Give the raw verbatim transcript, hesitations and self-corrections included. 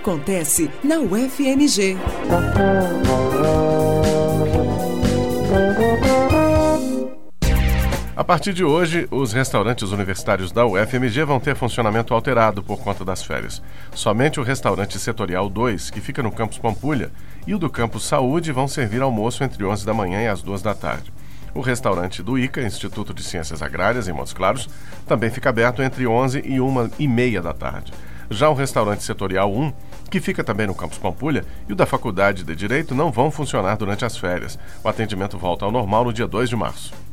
acontece na U F M G. A partir de hoje, os restaurantes universitários da U F M G vão ter funcionamento alterado por conta das férias. Somente o restaurante setorial dois, que fica no campus Pampulha, e o do campus Saúde vão servir almoço entre onze da manhã e as duas da tarde. O restaurante do I C A, Instituto de Ciências Agrárias, em Montes Claros, também fica aberto entre onze e uma e meia da tarde. Já o restaurante setorial um, que fica também no campus Pampulha, e o da Faculdade de Direito não vão funcionar durante as férias. O atendimento volta ao normal no dia dois de março.